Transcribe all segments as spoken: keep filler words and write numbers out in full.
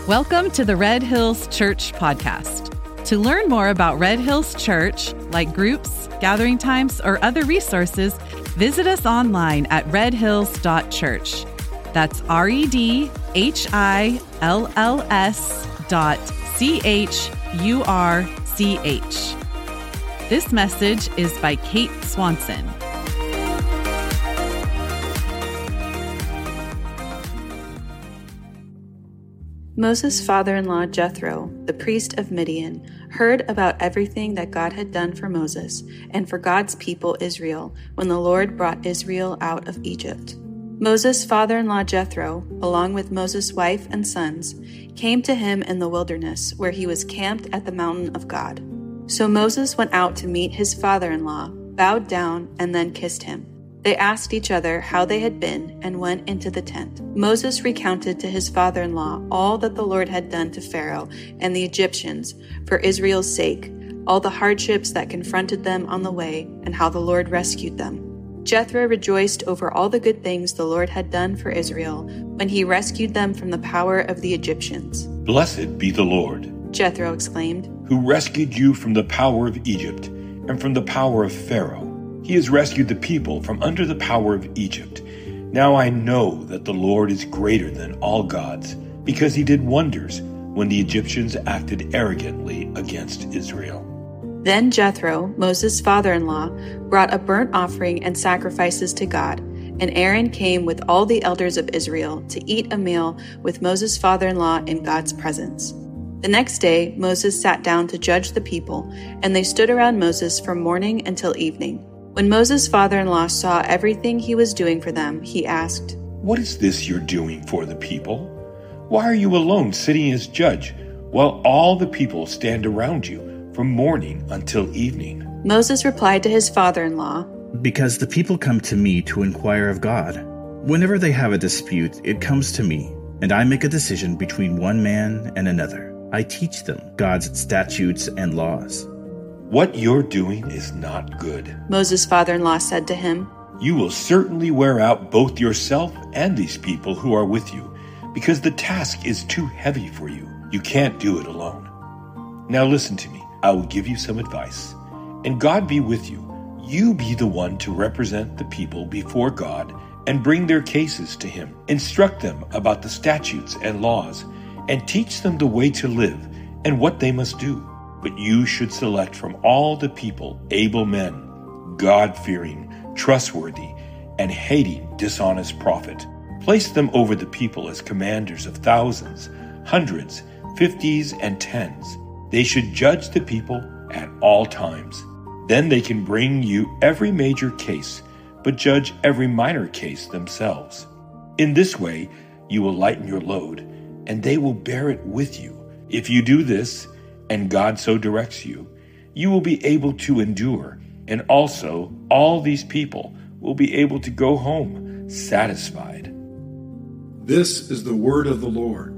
Welcome to the Red Hills Church podcast. To learn more about Red Hills Church, like groups, gathering times, or other resources, visit us online at red hills dot church. That's R E D H I L L S dot C H U R C H. This message is by Kate Swanson. Moses' father-in-law Jethro, the priest of Midian, heard about everything that God had done for Moses and for God's people Israel when the Lord brought Israel out of Egypt. Moses' father-in-law Jethro, along with Moses' wife and sons, came to him in the wilderness where he was camped at the mountain of God. So Moses went out to meet his father-in-law, bowed down, and then kissed him. They asked each other how they had been and went into the tent. Moses recounted to his father-in-law all that the Lord had done to Pharaoh and the Egyptians for Israel's sake, all the hardships that confronted them on the way, and how the Lord rescued them. Jethro rejoiced over all the good things the Lord had done for Israel when he rescued them from the power of the Egyptians. "Blessed be the Lord," Jethro exclaimed, "who rescued you from the power of Egypt and from the power of Pharaoh. He has rescued the people from under the power of Egypt. Now I know that the Lord is greater than all gods, because he did wonders when the Egyptians acted arrogantly against Israel." Then Jethro, Moses' father-in-law, brought a burnt offering and sacrifices to God, and Aaron came with all the elders of Israel to eat a meal with Moses' father-in-law in God's presence. The next day, Moses sat down to judge the people, and they stood around Moses from morning until evening. When Moses' father-in-law saw everything he was doing for them, he asked, "What is this you're doing for the people? Why are you alone sitting as judge, while all the people stand around you from morning until evening?" Moses replied to his father-in-law, "Because the people come to me to inquire of God. Whenever they have a dispute, it comes to me, and I make a decision between one man and another. I teach them God's statutes and laws." "What you're doing is not good," Moses' father-in-law said to him. "You will certainly wear out both yourself and these people who are with you, because the task is too heavy for you. You can't do it alone. Now listen to me. I will give you some advice, and God be with you. You be the one to represent the people before God and bring their cases to him. Instruct them about the statutes and laws, and teach them the way to live and what they must do. But you should select from all the people able men, God-fearing, trustworthy, and hating dishonest profit. Place them over the people as commanders of thousands, hundreds, fifties, and tens. They should judge the people at all times. Then they can bring you every major case, but judge every minor case themselves. In this way, you will lighten your load, and they will bear it with you. If you do this, and God so directs you, you will be able to endure, and also all these people will be able to go home satisfied." This is the word of the Lord.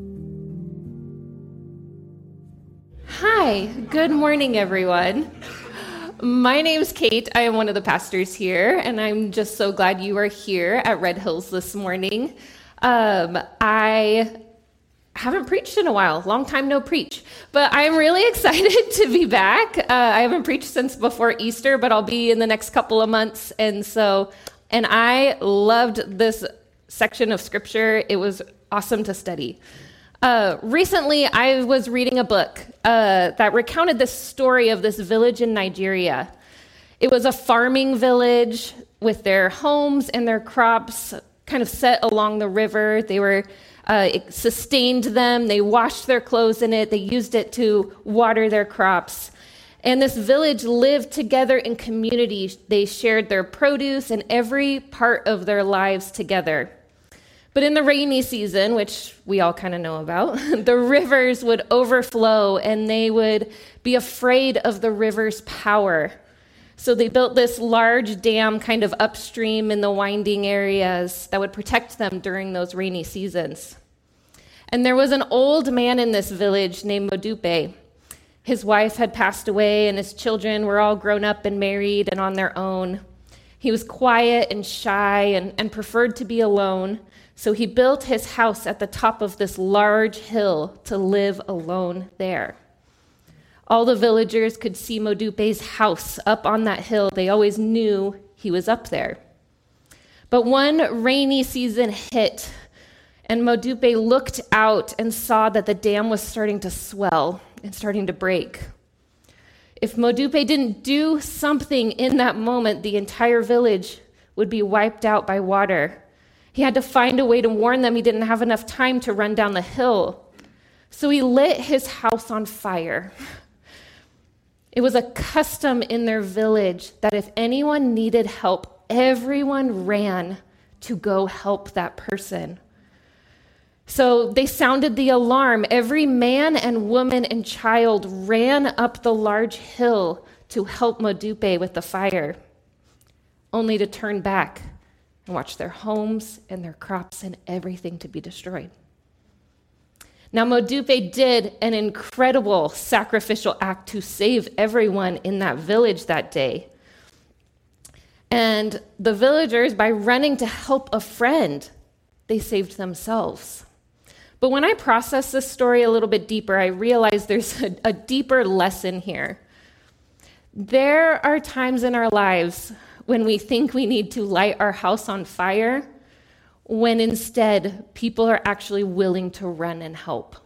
Hi, good morning, everyone. My name's Kate. I am one of the pastors here, and I'm just so glad you are here at Red Hills this morning. Um, I haven't preached in a while, long time no preach, but I'm really excited to be back. Uh, I haven't preached since before Easter, but I'll be in the next couple of months, and so, and I loved this section of scripture. It was awesome to study. Uh, recently, I was reading a book uh, that recounted this story of this village in Nigeria. It was a farming village with their homes and their crops kind of set along the river. They were Uh, it sustained them. They washed their clothes in it. They used it to water their crops. And this village lived together in community. They shared their produce and every part of their lives together. But in the rainy season, which we all kind of know about, the rivers would overflow and they would be afraid of the river's power. So they built this large dam kind of upstream in the winding areas that would protect them during those rainy seasons. And there was an old man in this village named Modupe. His wife had passed away and his children were all grown up and married and on their own. He was quiet and shy and, and preferred to be alone. So he built his house at the top of this large hill to live alone there. All the villagers could see Modupe's house up on that hill. They always knew he was up there. But one rainy season hit, and Modupe looked out and saw that the dam was starting to swell and starting to break. If Modupe didn't do something in that moment, the entire village would be wiped out by water. He had to find a way to warn them. He didn't have enough time to run down the hill. So he lit his house on fire. It was a custom in their village that if anyone needed help, everyone ran to go help that person. So they sounded the alarm. Every man and woman and child ran up the large hill to help Modupe with the fire, only to turn back and watch their homes and their crops and everything to be destroyed. Now, Modupe did an incredible sacrificial act to save everyone in that village that day. And the villagers, by running to help a friend, they saved themselves. But when I process this story a little bit deeper, I realize there's a, a deeper lesson here. There are times in our lives when we think we need to light our house on fire, when instead people are actually willing to run and help.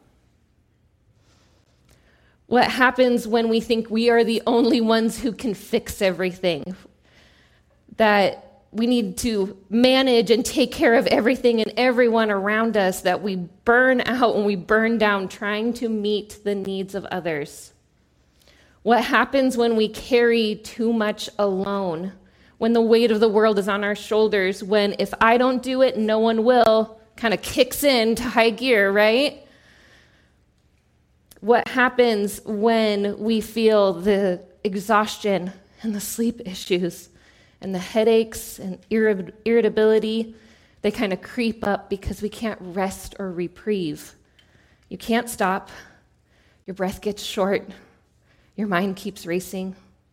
What happens when we think we are the only ones who can fix everything? That we need to manage and take care of everything and everyone around us, that we burn out and we burn down trying to meet the needs of others. What happens when we carry too much alone? When the weight of the world is on our shoulders, when if I don't do it, no one will, kind of kicks into high gear, right? What happens when we feel the exhaustion and the sleep issues and the headaches and irri- irritability? They kind of creep up because we can't rest or reprieve. You can't stop. Your breath gets short. Your mind keeps racing.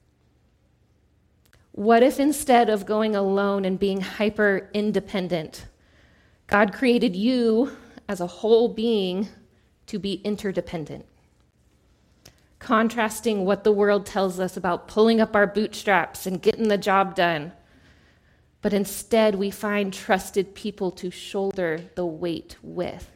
What if instead of going alone and being hyper independent, God created you as a whole being to be interdependent? Contrasting what the world tells us about pulling up our bootstraps and getting the job done. But instead, we find trusted people to shoulder the weight with.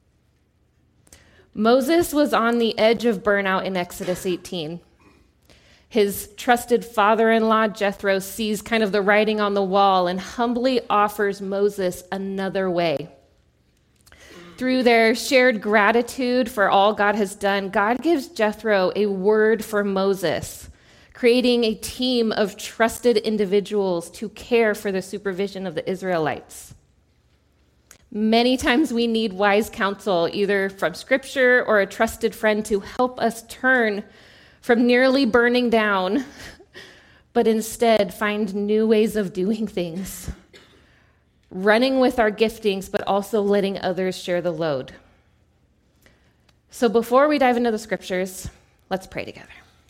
Moses was on the edge of burnout in Exodus eighteen. His trusted father-in-law, Jethro, sees kind of the writing on the wall and humbly offers Moses another way. Through their shared gratitude for all God has done, God gives Jethro a word for Moses, creating a team of trusted individuals to care for the supervision of the Israelites. Many times we need wise counsel, either from Scripture or a trusted friend, to help us turn from nearly burning down, but instead find new ways of doing things. Running with our giftings, but also letting others share the load. So before we dive into the scriptures, let's pray together.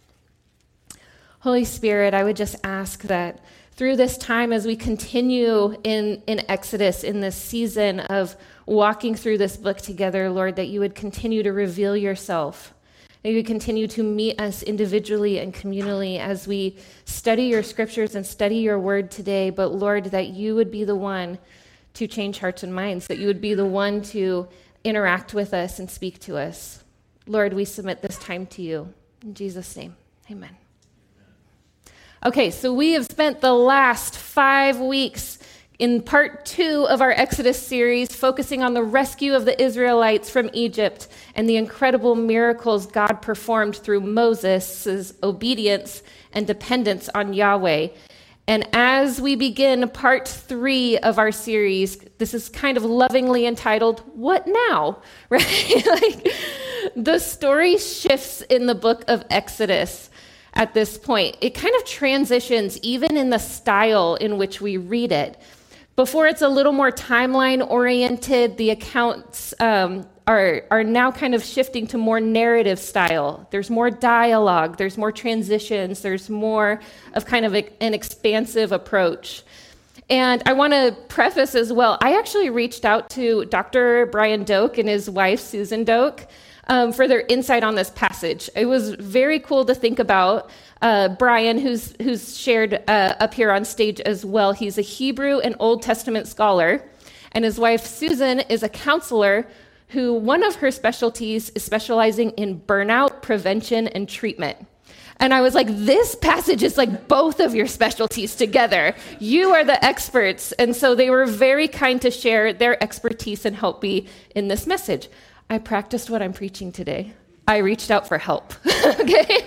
Holy Spirit, I would just ask that through this time as we continue in, in Exodus, in this season of walking through this book together, Lord, that you would continue to reveal yourself, that you would continue to meet us individually and communally as we study your scriptures and study your word today, but Lord, that you would be the one to change hearts and minds, that you would be the one to interact with us and speak to us. Lord, we submit this time to you. In Jesus' name, amen. Okay, so we have spent the last five weeks in part two of our Exodus series, focusing on the rescue of the Israelites from Egypt and the incredible miracles God performed through Moses' obedience and dependence on Yahweh. And as we begin part three of our series, this is kind of lovingly entitled, What Now? Right? Like, the story shifts in the book of Exodus at this point. It kind of transitions even in the style in which we read it. Before it's a little more timeline-oriented, the accounts um, are, are now kind of shifting to more narrative style. There's more dialogue, there's more transitions, there's more of kind of a, an expansive approach. And I want to preface as well, I actually reached out to Doctor Brian Doak and his wife, Susan Doak, um, for their insight on this passage. It was very cool to think about. Uh, Brian, who's, who's shared uh, up here on stage as well, he's a Hebrew and Old Testament scholar. And his wife, Susan, is a counselor who one of her specialties is specializing in burnout prevention and treatment. And I was like, this passage is like both of your specialties together. You are the experts. And so they were very kind to share their expertise and help me in this message. I practiced what I'm preaching today. I reached out for help. Okay?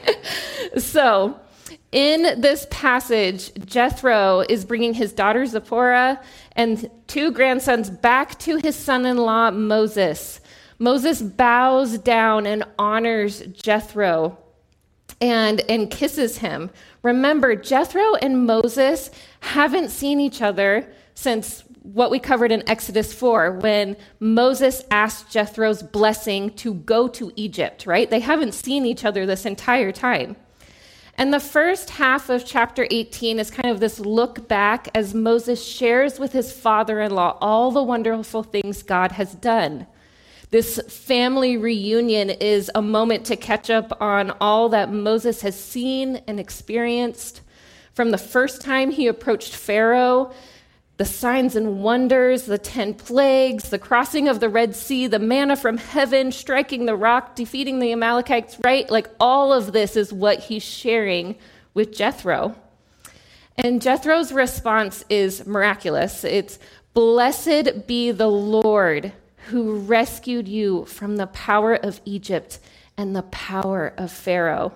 So in this passage, Jethro is bringing his daughter Zipporah and two grandsons back to his son-in-law Moses. Moses bows down and honors Jethro and, and kisses him. Remember, Jethro and Moses haven't seen each other since what we covered in Exodus four, when Moses asked Jethro's blessing to go to Egypt, right? They haven't seen each other this entire time. And the first half of chapter eighteen is kind of this look back as Moses shares with his father-in-law all the wonderful things God has done. This family reunion is a moment to catch up on all that Moses has seen and experienced. From the first time he approached Pharaoh, the signs and wonders, the ten plagues, the crossing of the Red Sea, the manna from heaven, striking the rock, defeating the Amalekites, right? Like all of this is what he's sharing with Jethro. And Jethro's response is miraculous. It's, "Blessed be the Lord who rescued you from the power of Egypt and the power of Pharaoh."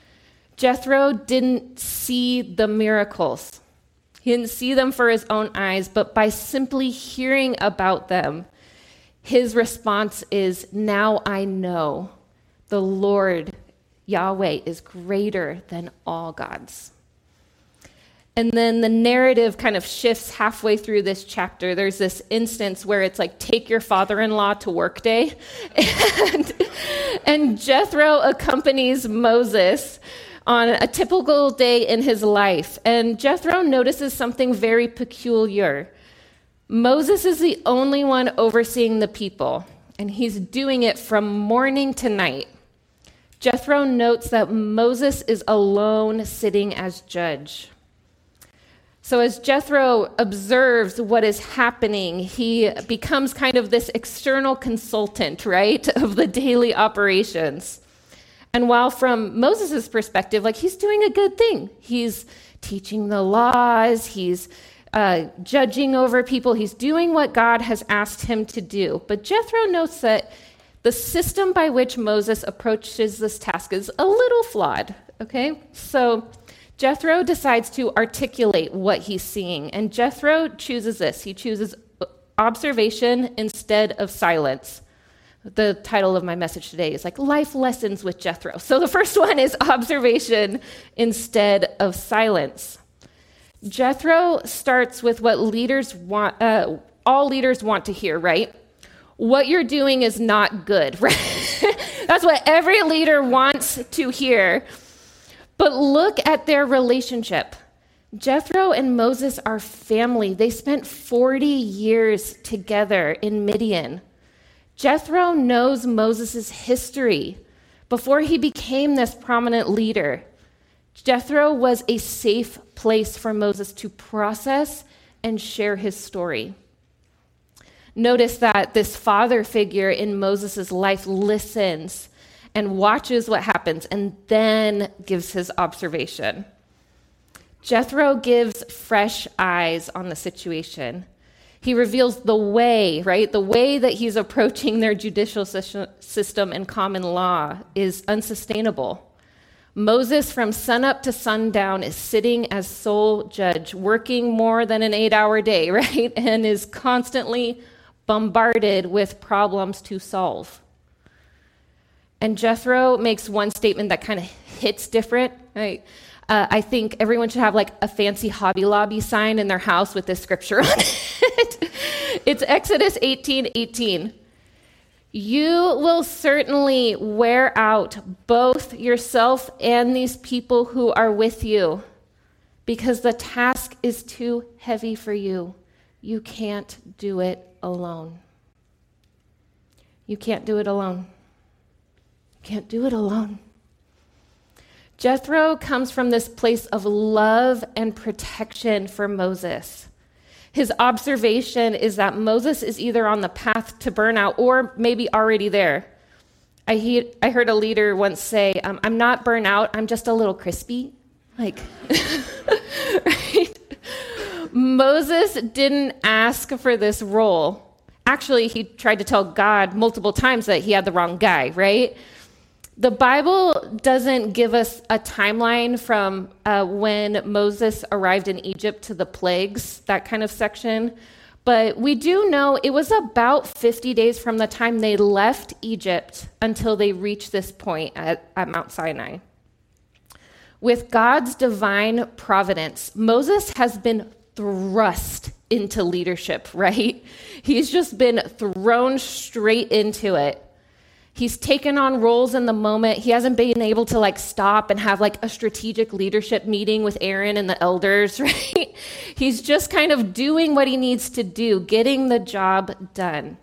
Jethro didn't see the miracles. He didn't see them for his own eyes, but by simply hearing about them, his response is, "Now I know the Lord, Yahweh, is greater than all gods." And then the narrative kind of shifts halfway through this chapter. There's this instance where it's like, take your father-in-law to work day. And, and Jethro accompanies Moses on a typical day in his life. And Jethro notices something very peculiar. Moses is the only one overseeing the people, and he's doing it from morning to night. Jethro notes that Moses is alone sitting as judge. So as Jethro observes what is happening, he becomes kind of this external consultant, right, of the daily operations. And while from Moses' perspective, like he's doing a good thing. He's teaching the laws, he's uh, judging over people, he's doing what God has asked him to do. But Jethro notes that the system by which Moses approaches this task is a little flawed, okay? So Jethro decides to articulate what he's seeing, and Jethro chooses this. He chooses observation instead of silence. The title of my message today is like Life Lessons with Jethro. So the first one is observation instead of silence. Jethro starts with what leaders want, uh, all leaders want to hear, right? What you're doing is not good, right? That's what every leader wants to hear. But look at their relationship. Jethro and Moses are family. They spent forty years together in Midian. Jethro knows Moses' history before he became this prominent leader. Jethro was a safe place for Moses to process and share his story. Notice that this father figure in Moses' life listens and watches what happens and then gives his observation. Jethro gives fresh eyes on the situation. He reveals the way, right? The way that he's approaching their judicial system and common law is unsustainable. Moses, from sunup to sundown, is sitting as sole judge, working more than an eight-hour day, right? And is constantly bombarded with problems to solve. And Jethro makes one statement that kind of hits different, right? Uh, I think everyone should have like a fancy Hobby Lobby sign in their house with this scripture on it. It's Exodus eighteen eighteen. You will certainly wear out both yourself and these people who are with you. because the task is too heavy for you. You can't do it alone. You can't do it alone. You can't do it alone. Jethro comes from this place of love and protection for Moses. His observation is that Moses is either on the path to burnout or maybe already there. I, he, I heard a leader once say, um, I'm not burnt out, I'm just a little crispy. Like, right? Moses didn't ask for this role. Actually, he tried to tell God multiple times that he had the wrong guy, right? The Bible doesn't give us a timeline from uh, when Moses arrived in Egypt to the plagues, that kind of section. But we do know it was about fifty days from the time they left Egypt until they reached this point at, at Mount Sinai. With God's divine providence, Moses has been thrust into leadership, right? He's just been thrown straight into it. He's taken on roles in the moment. He hasn't been able to like stop and have like a strategic leadership meeting with Aaron and the elders, right? He's just kind of doing what he needs to do, getting the job done.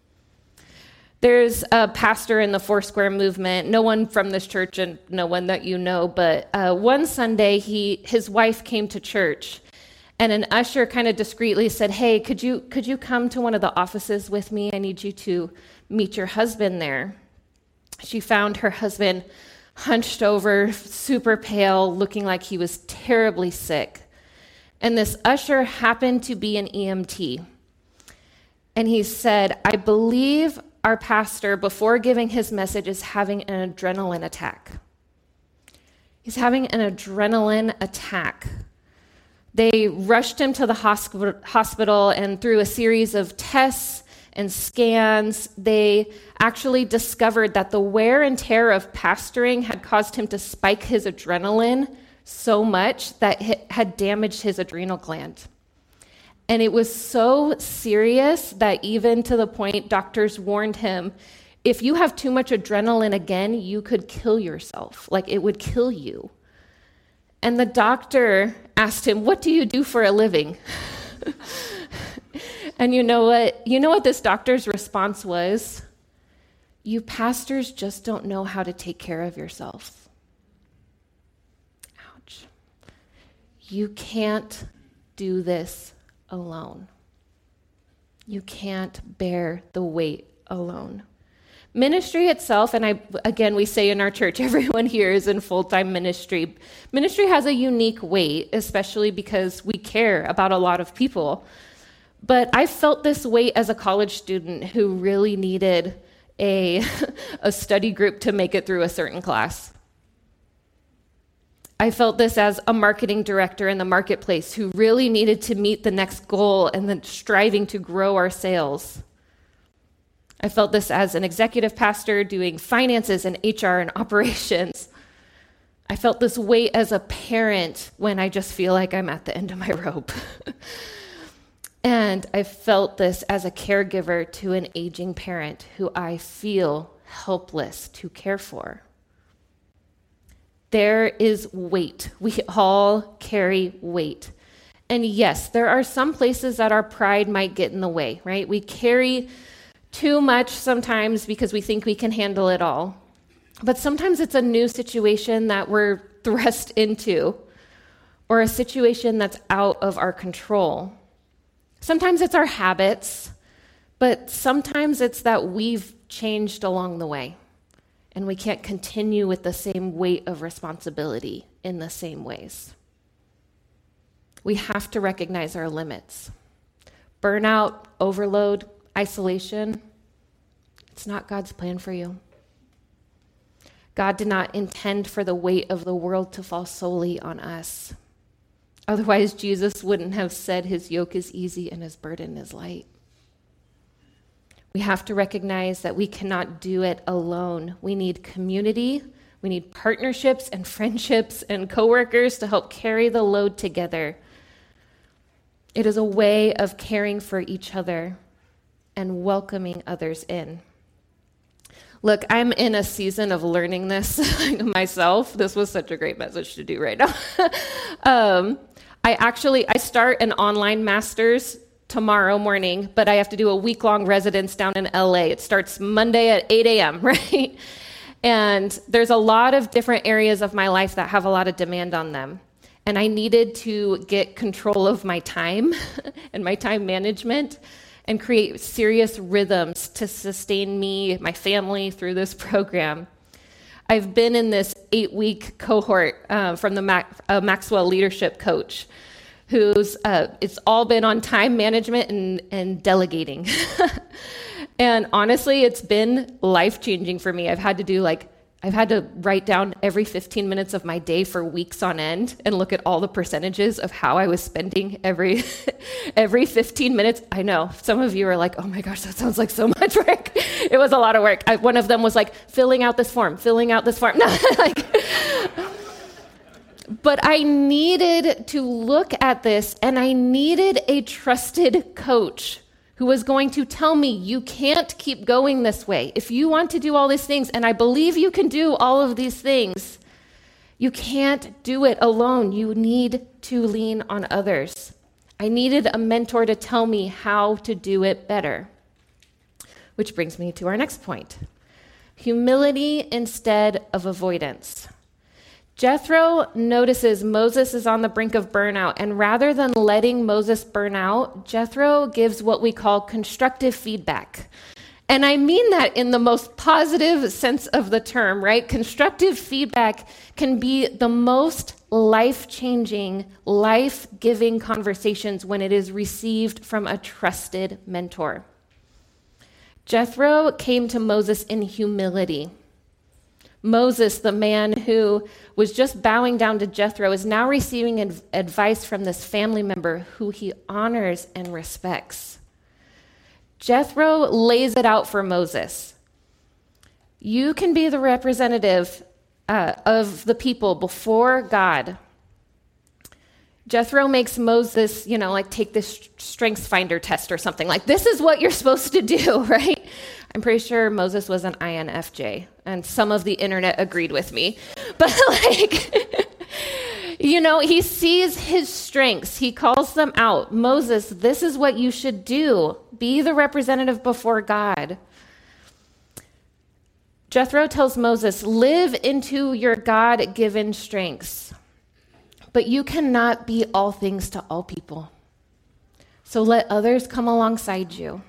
There's a pastor in the Foursquare movement, no one from this church and no one that you know, but uh, one Sunday he his wife came to church and an usher kind of discreetly said, hey, could you could you come to one of the offices with me? I need you to meet your husband there. She found her husband hunched over, super pale, looking like he was terribly sick. And this usher happened to be an E M T. And he said, I believe our pastor, before giving his message, is having an adrenaline attack. He's having an adrenaline attack. They rushed him to the hospital, and through a series of tests and scans, they actually discovered that the wear and tear of pastoring had caused him to spike his adrenaline so much that it had damaged his adrenal gland. And it was so serious that even to the point doctors warned him, if you have too much adrenaline again, you could kill yourself. Like, it would kill you. And the doctor asked him, what do you do for a living? And you know what? You know what this doctor's response was? You pastors just don't know how to take care of yourself. Ouch. You can't do this alone. You can't bear the weight alone. Ministry itself, and I again, we say in our church, everyone here is in full-time ministry. Ministry has a unique weight, especially because we care about a lot of people. But I felt this weight as a college student who really needed a, a study group to make it through a certain class. I felt this as a marketing director in the marketplace who really needed to meet the next goal and then striving to grow our sales. I felt this as an executive pastor doing finances and H R and operations. I felt this weight as a parent when I just feel like I'm at the end of my rope. And I felt this as a caregiver to an aging parent who I feel helpless to care for. There is weight. We all carry weight. And yes, there are some places that our pride might get in the way, right? We carry too much sometimes because we think we can handle it all. But sometimes it's a new situation that we're thrust into, or a situation that's out of our control. Sometimes it's our habits, but sometimes it's that we've changed along the way, and we can't continue with the same weight of responsibility in the same ways. We have to recognize our limits. Burnout, overload, isolation, it's not God's plan for you. God did not intend for the weight of the world to fall solely on us. Otherwise, Jesus wouldn't have said his yoke is easy and his burden is light. We have to recognize that we cannot do it alone. We need community, we need partnerships and friendships and coworkers to help carry the load together. It is a way of caring for each other and welcoming others in. Look, I'm in a season of learning this myself. This was such a great message to do right now. um, I actually, I start an online master's tomorrow morning, but I have to do a week-long residence down in L A. It starts Monday at eight a.m., right? And there's a lot of different areas of my life that have a lot of demand on them. And I needed to get control of my time and my time management and create serious rhythms to sustain me, my family through this program. I've been in this eight-week cohort uh, from the Mac- uh, Maxwell Leadership Coach, who's, uh, it's all been on time management and, and delegating. And honestly, it's been life-changing for me. I've had to do like, I've had to write down every fifteen minutes of my day for weeks on end and look at all the percentages of how I was spending every every fifteen minutes. I know, some of you are like, oh my gosh, that sounds like so much work. It was a lot of work. I, one of them was like, filling out this form, filling out this form. No, like, but I needed to look at this, and I needed a trusted coach who was going to tell me, you can't keep going this way. If you want to do all these things, and I believe you can do all of these things, you can't do it alone. You need to lean on others. I needed a mentor to tell me how to do it better. Which brings me to our next point. Humility instead of avoidance. Jethro notices Moses is on the brink of burnout, and rather than letting Moses burn out, Jethro gives what we call constructive feedback. And I mean that in the most positive sense of the term, right? Constructive feedback can be the most life-changing, life-giving conversations when it is received from a trusted mentor. Jethro came to Moses in humility. Moses, the man who was just bowing down to Jethro, is now receiving adv- advice from this family member who he honors and respects. Jethro lays it out for Moses. You can be the representative uh, of the people before God. Jethro makes Moses, you know, like take this strengths finder test or something. Like, this is what you're supposed to do, right? I'm pretty sure Moses was an I N F J, and some of the internet agreed with me. But like, you know, he sees his strengths. He calls them out. Moses, this is what you should do. Be the representative before God. Jethro tells Moses, live into your God-given strengths. But you cannot be all things to all people. So let others come alongside you.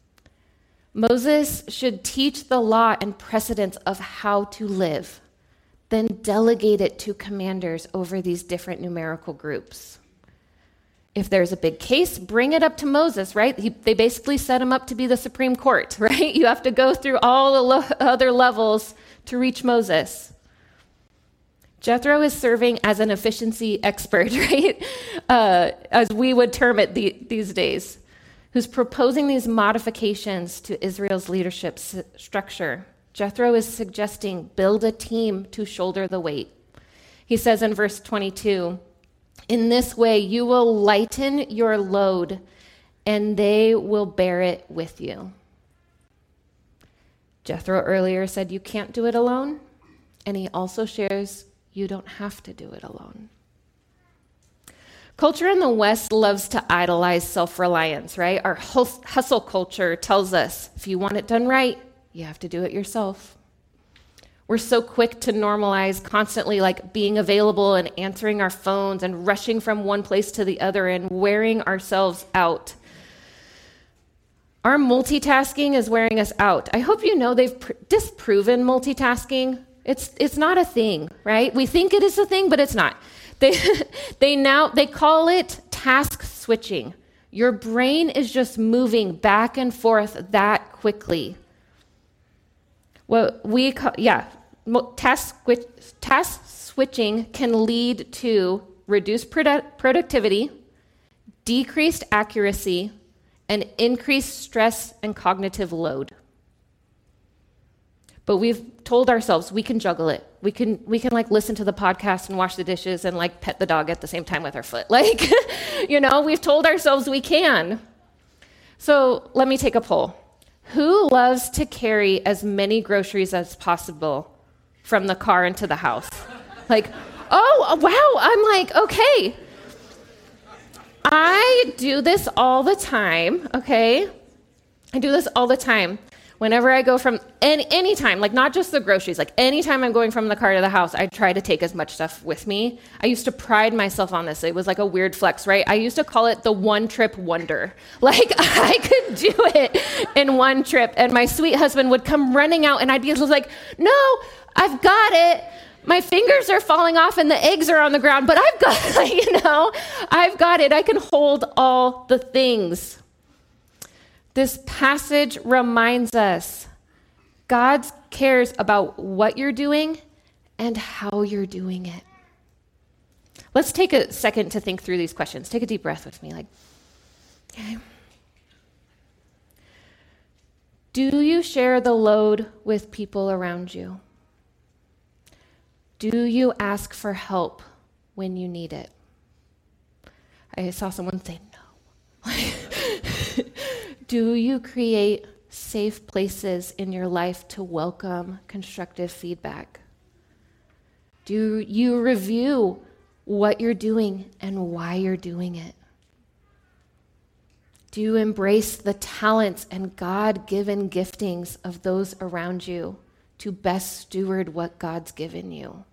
Moses should teach the law and precedents of how to live, then delegate it to commanders over these different numerical groups. If there's a big case, bring it up to Moses, right? He, they basically set him up to be the Supreme Court, right? You have to go through all the lo- other levels to reach Moses. Jethro is serving as an efficiency expert, right? Uh, as we would term it the, these days, who's proposing these modifications to Israel's leadership s- structure. Jethro is suggesting build a team to shoulder the weight. He says in verse twenty-two, in this way you will lighten your load and they will bear it with you. Jethro earlier said you can't do it alone, and he also shares you don't have to do it alone. Culture in the West loves to idolize self-reliance, right? Our hustle culture tells us if you want it done right, you have to do it yourself. We're so quick to normalize constantly like being available and answering our phones and rushing from one place to the other and wearing ourselves out. Our multitasking is wearing us out. I hope you know they've pr- disproven multitasking. It's it's not a thing, right? We think it is a thing, but it's not. They they now they call it task switching. Your brain is just moving back and forth that quickly. What we call, yeah, task task switching can lead to reduced produ- productivity, decreased accuracy, and increased stress and cognitive load. But we've told ourselves we can juggle it. We can we can like listen to the podcast and wash the dishes and like pet the dog at the same time with our foot. Like, you know, we've told ourselves we can. So let me take a poll. Who loves to carry as many groceries as possible from the car into the house? Like, oh, wow. I'm like, okay. I do this all the time, okay? I do this all the time. Whenever I go from any anytime, like not just the groceries, like anytime I'm going from the car to the house, I try to take as much stuff with me. I used to pride myself on this. It was like a weird flex, right? I used to call it the one trip wonder. Like I could do it in one trip, and my sweet husband would come running out, and I'd be like, "No, I've got it. My fingers are falling off, and the eggs are on the ground, but I've got it. You know, I've got it. I can hold all the things." This passage reminds us God cares about what you're doing and how you're doing it. Let's take a second to think through these questions. Take a deep breath with me. Like, okay. Do you share the load with people around you? Do you ask for help when you need it? I saw someone say no. Do you create safe places in your life to welcome constructive feedback? Do you review what you're doing and why you're doing it? Do you embrace the talents and God-given giftings of those around you to best steward what God's given you?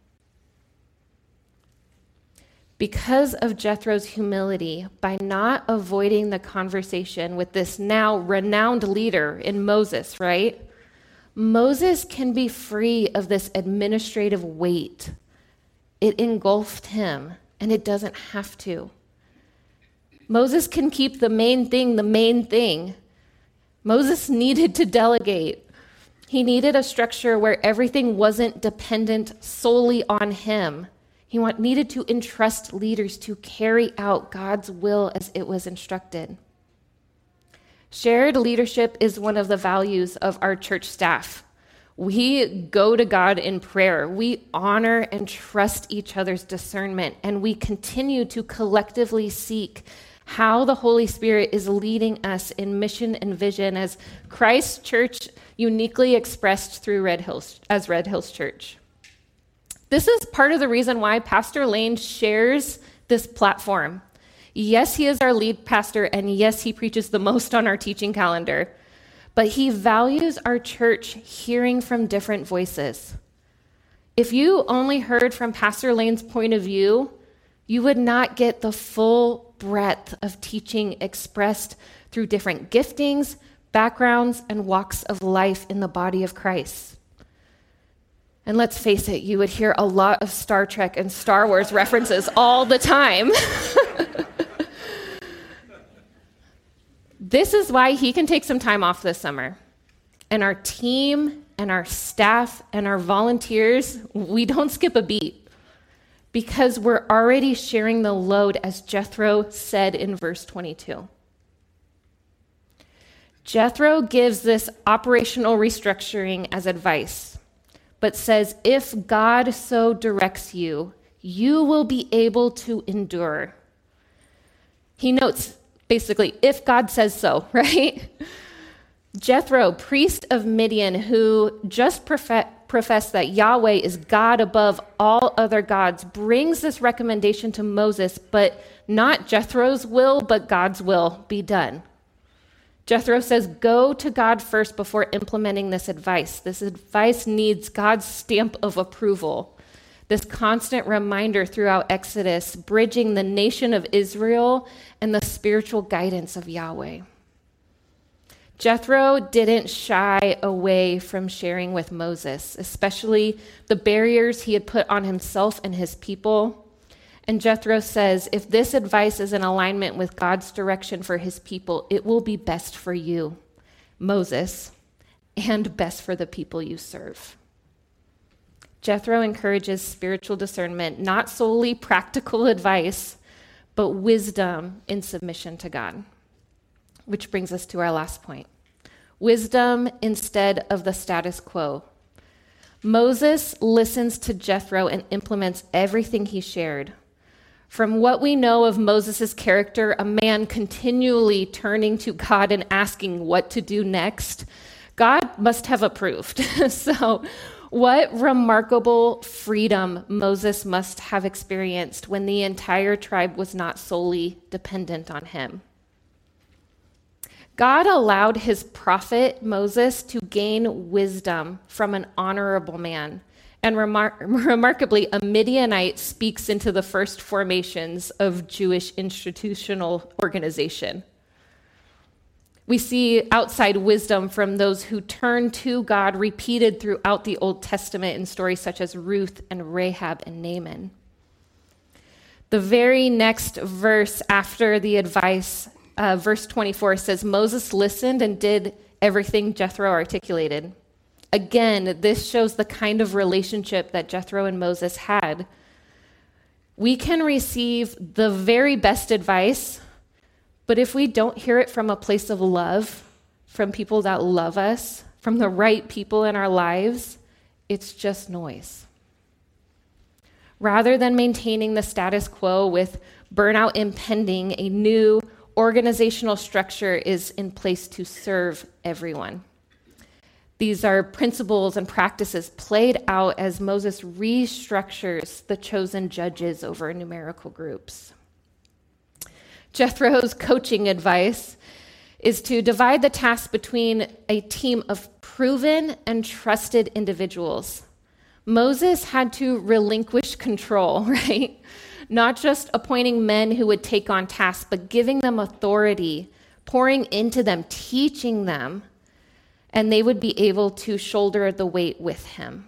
Because of Jethro's humility, by not avoiding the conversation with this now renowned leader in Moses, right? Moses can be free of this administrative weight. It engulfed him, and it doesn't have to. Moses can keep the main thing the main thing. Moses needed to delegate. He needed a structure where everything wasn't dependent solely on him. He want, needed to entrust leaders to carry out God's will as it was instructed. Shared leadership is one of the values of our church staff. We go to God in prayer. We honor and trust each other's discernment, and we continue to collectively seek how the Holy Spirit is leading us in mission and vision as Christ's church uniquely expressed through Red Hills, as Red Hills Church. This is part of the reason why Pastor Lane shares this platform. Yes, he is our lead pastor, and yes, he preaches the most on our teaching calendar, but he values our church hearing from different voices. If you only heard from Pastor Lane's point of view, you would not get the full breadth of teaching expressed through different giftings, backgrounds, and walks of life in the body of Christ. And let's face it, you would hear a lot of Star Trek and Star Wars references all the time. This is why he can take some time off this summer. And our team and our staff and our volunteers, we don't skip a beat because we're already sharing the load, as Jethro said in verse twenty-two. Jethro gives this operational restructuring as advice, but says, if God so directs you, you will be able to endure. He notes, basically, if God says so, right? Jethro, priest of Midian, who just prof- professed that Yahweh is God above all other gods, brings this recommendation to Moses, but not Jethro's will, but God's will be done. Jethro says, go to God first before implementing this advice. This advice needs God's stamp of approval. This constant reminder throughout Exodus, bridging the nation of Israel and the spiritual guidance of Yahweh. Jethro didn't shy away from sharing with Moses, especially the barriers he had put on himself and his people. And Jethro says, if this advice is in alignment with God's direction for his people, it will be best for you, Moses, and best for the people you serve. Jethro encourages spiritual discernment, not solely practical advice, but wisdom in submission to God. Which brings us to our last point. Wisdom instead of the status quo. Moses listens to Jethro and implements everything he shared. From what we know of Moses' character, a man continually turning to God and asking what to do next, God must have approved. So What remarkable freedom Moses must have experienced when the entire tribe was not solely dependent on him. God allowed his prophet Moses to gain wisdom from an honorable man. And remar- remarkably, a Midianite speaks into the first formations of Jewish institutional organization. We see outside wisdom from those who turn to God repeated throughout the Old Testament in stories such as Ruth and Rahab and Naaman. The very next verse after the advice, uh, verse twenty-four, says, Moses listened and did everything Jethro articulated. Again, this shows the kind of relationship that Jethro and Moses had. We can receive the very best advice, but if we don't hear it from a place of love, from people that love us, from the right people in our lives, it's just noise. Rather than maintaining the status quo with burnout impending, a new organizational structure is in place to serve everyone. These are principles and practices played out as Moses restructures the chosen judges over numerical groups. Jethro's coaching advice is to divide the task between a team of proven and trusted individuals. Moses had to relinquish control, right? Not just appointing men who would take on tasks, but giving them authority, pouring into them, teaching them, and they would be able to shoulder the weight with him.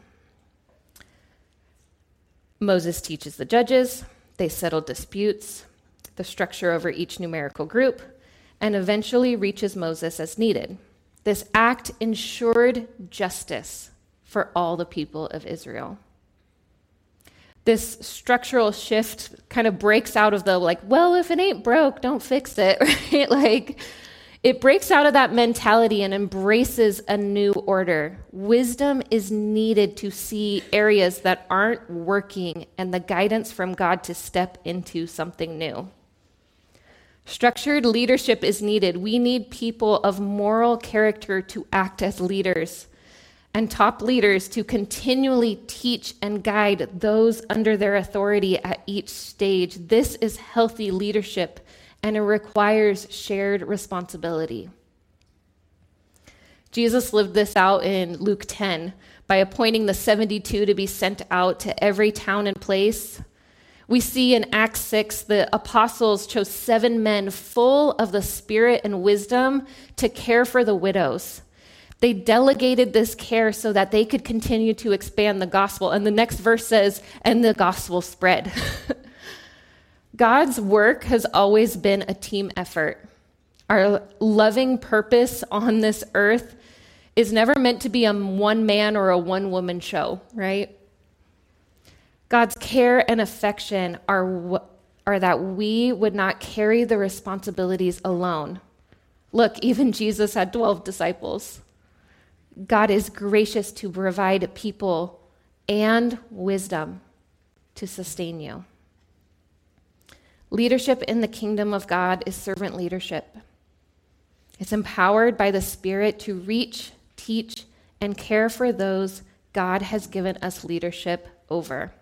Moses teaches the judges, they settle disputes, the structure over each numerical group, and eventually reaches Moses as needed. This act ensured justice for all the people of Israel. This structural shift kind of breaks out of the like, well, if it ain't broke, don't fix it, right? Like, it breaks out of that mentality and embraces a new order. Wisdom is needed to see areas that aren't working and the guidance from God to step into something new. Structured leadership is needed. We need people of moral character to act as leaders, and top leaders to continually teach and guide those under their authority at each stage. This is healthy leadership, and it requires shared responsibility. Jesus lived this out in Luke ten by appointing the seventy-two to be sent out to every town and place. We see in Acts six, the apostles chose seven men full of the Spirit and wisdom to care for the widows. They delegated this care so that they could continue to expand the gospel. And the next verse says, and the gospel spread. God's work has always been a team effort. Our loving purpose on this earth is never meant to be a one-man or a one-woman show, right? God's care and affection are, are that we would not carry the responsibilities alone. Look, even Jesus had twelve disciples. God is gracious to provide people and wisdom to sustain you. Leadership in the kingdom of God is servant leadership. It's empowered by the Spirit to reach, teach, and care for those God has given us leadership over.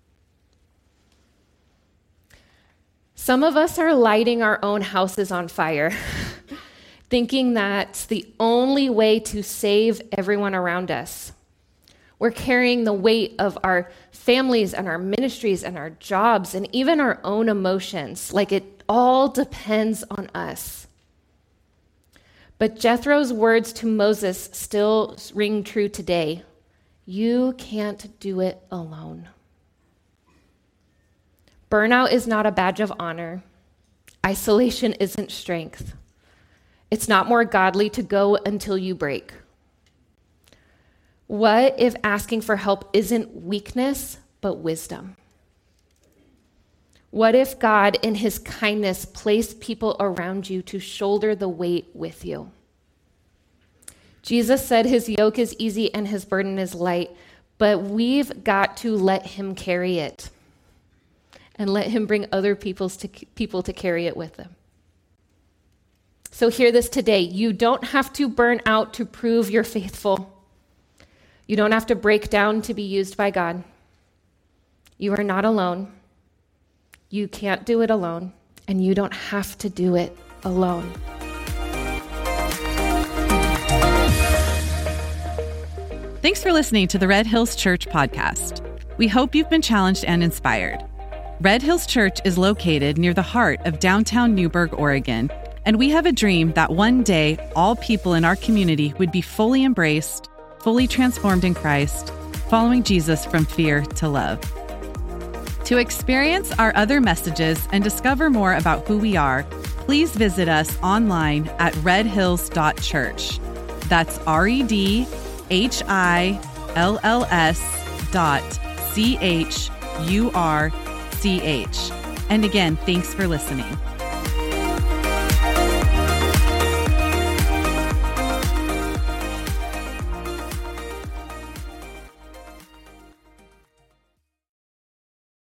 Some of us are lighting our own houses on fire, thinking that's the only way to save everyone around us. We're carrying the weight of our families and our ministries and our jobs and even our own emotions, like it all depends on us. But Jethro's words to Moses still ring true today. You can't do it alone. Burnout is not a badge of honor. Isolation isn't strength. It's not more godly to go until you break. What if asking for help isn't weakness, but wisdom? What if God, in his kindness, placed people around you to shoulder the weight with you? Jesus said his yoke is easy and his burden is light, but we've got to let him carry it and let him bring other people's to, people to carry it with them. So hear this today. You don't have to burn out to prove you're faithful. You don't have to break down to be used by God. You are not alone. You can't do it alone, and you don't have to do it alone. Thanks for listening to the Red Hills Church podcast. We hope you've been challenged and inspired. Red Hills Church is located near the heart of downtown Newberg, Oregon, and we have a dream that one day all people in our community would be fully embraced, fully transformed in Christ, following Jesus from fear to love. To experience our other messages and discover more about who we are, please visit us online at red hills dot church. That's R E D H I L L S dot C H U R C H. And again, thanks for listening.